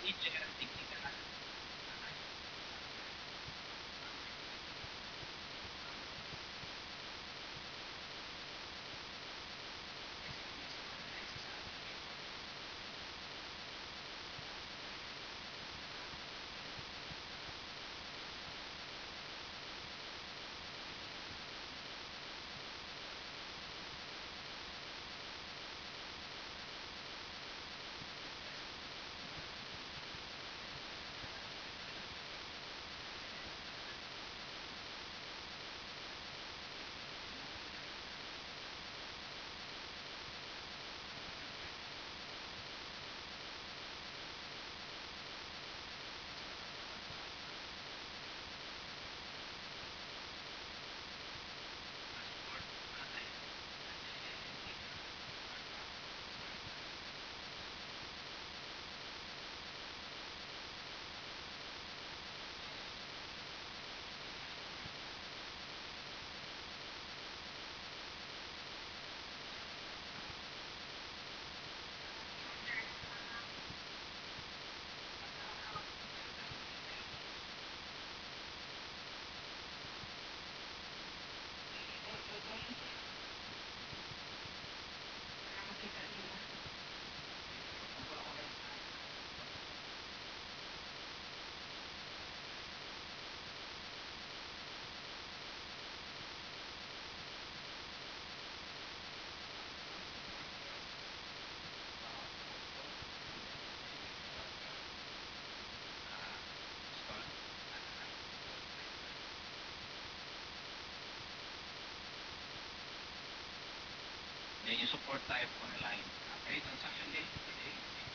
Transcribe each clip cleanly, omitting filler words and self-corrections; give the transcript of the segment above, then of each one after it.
Yan yung support type online. Okay, transaction date. Okay.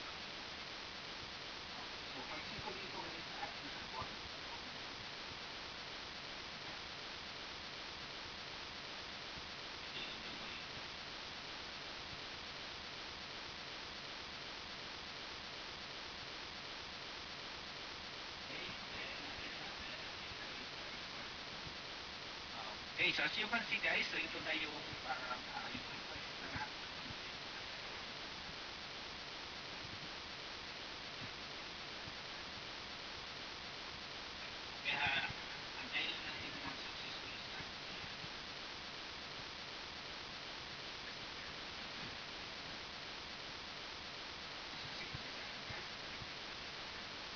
So, pag siko dito ulit sa ating support, okay, then, okay, so as you can see guys, so ito na yung parang yung